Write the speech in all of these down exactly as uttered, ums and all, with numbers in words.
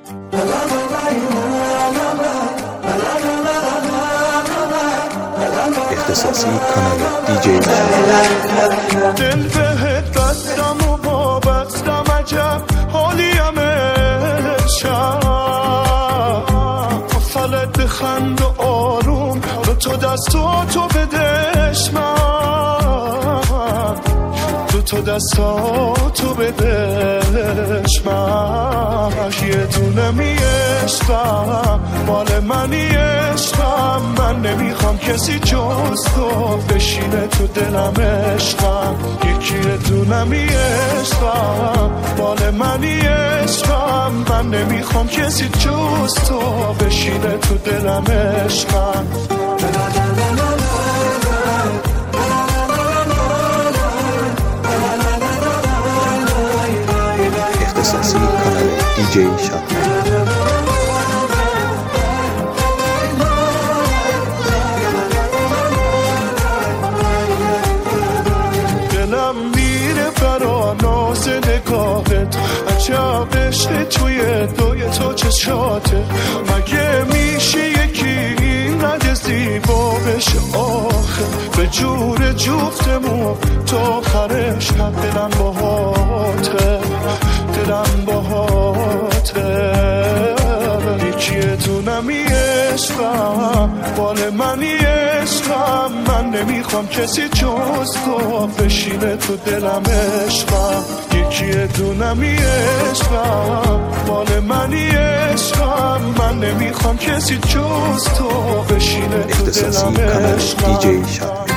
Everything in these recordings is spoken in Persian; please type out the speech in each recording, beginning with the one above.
اختصاصی کانال دی جی دل بهت بستم و وابستم عجب حالیم شب فلت بخند و آروم رو تو دستاتو بدش من رو تو دستاتو بدش من یه دونه می عشقم مال منی عشقم من نمیخوام کسی جز تو بشینه تو دلم عشقم یکی دونه می عشقم مال منی عشقم من نمیخوام کسی جز تو بشینه تو دلم عشقم اختصاصی کانال دی جی شادمهر. دلم میره برا ناز نگاهت عجب عشق توی دوی تو چشاته مگه میشه یکی اینقدر زیبا بشه آخه به جور جفتمون تو آخرش دلم باهاته دلم باهاته یکی دونمی عشقم بال منی عشقم من نمیخوام کسی جز تو بشینه تو دلم عشقم یکی دونمی عشقم بال منی عشقم من نمیخوام کسی جز تو بشینه تو دلم عشقم. دی جی شادمهر.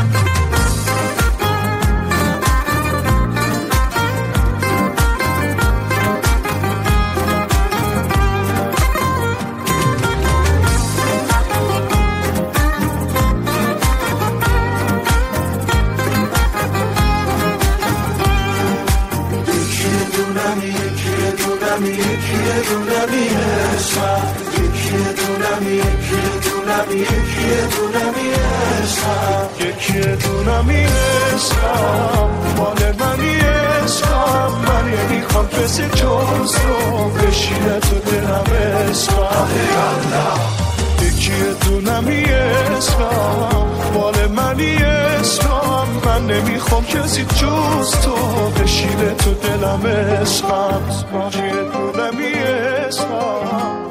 یکی دونمی عشقم یکی دونمی یکی دونمی یکی دونمی عشقم یکی دونمی عشقم مال منی عشقم من نمیخوام کسی جز تو بشینه تو دلم عشقم یکی دونمی عشقم مال منی عشقم من نمیخوام کسی جز تو بشینه تو دلم عشقم یکی دونمی عشقم